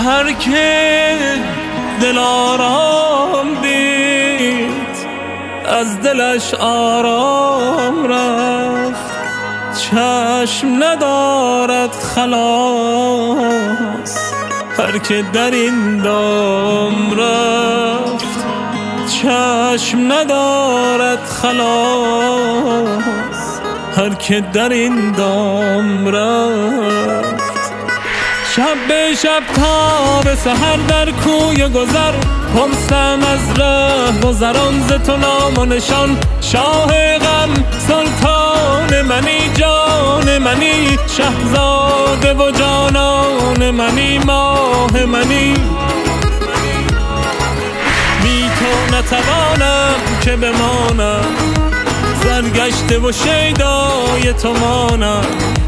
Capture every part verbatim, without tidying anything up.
هر که دل آرام دید از دلش آرام رفت، چشم ندارد خلاص هر که در این دام رفت، چشم ندارد خلاص هر که در این دام رفت. شب به شب تا به سحر در کوی گذر، پرسم از ره گذران ز تو نام و نشان. شاه غم سلطان منی، جان منی، شهزاده و جانان منی، ماه منی. بی تو نتوانم که بمانم، سرگشته و شیدای تو مانم.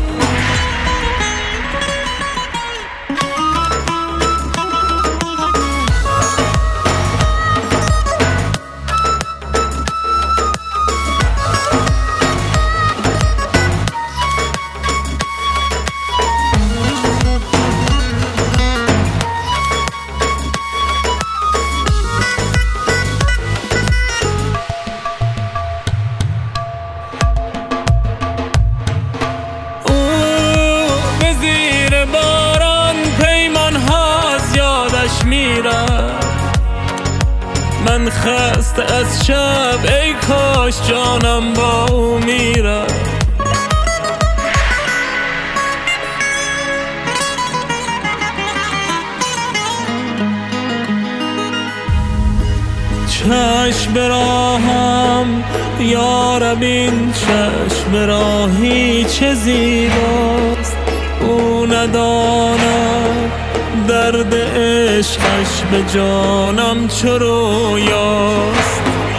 من خسته از شب، ای کاش جانم با او میرم. چشم به راهم یارب، این چشم به راهی چه زیباست. او نداند درد عشقش به جانم چه رویاست.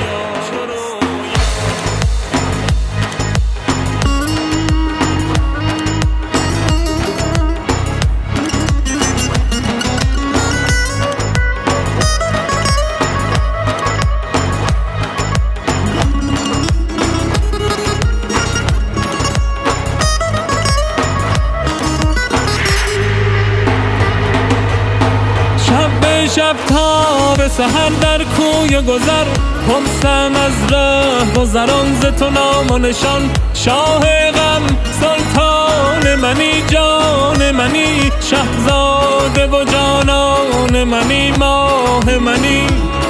شب تا به سحر در کوی گذر، پرسم از ره گذران ز تو نام و نشان. شاه غم سلطان منی، جان منی، شهزاده و جانان منی، ماه منی.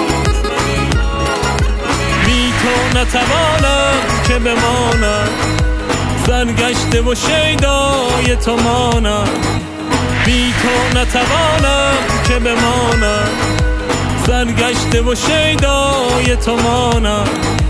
بی تو نتوانم که بمانم، سرگشته و شیدای تو مانم. بی تو نتوانم که بمانم، سرگشته و شیدای تو مانم.